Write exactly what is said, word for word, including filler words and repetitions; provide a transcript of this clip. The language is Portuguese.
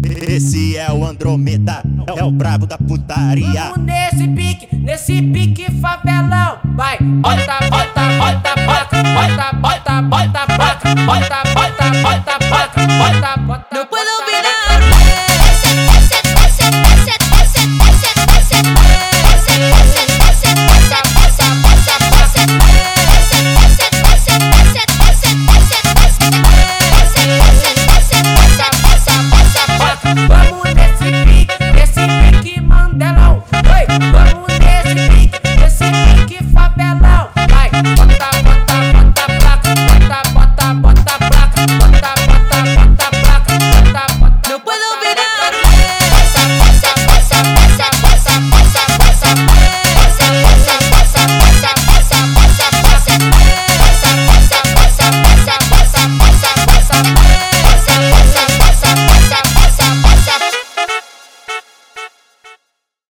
Esse é o Andromeda, é o brabo da putaria. Vamos nesse pique, nesse pique favelão. Vai, bota, bota, bota, bota, bota, bota, bota, bota, bota, bota, bota, bota, bota, bota.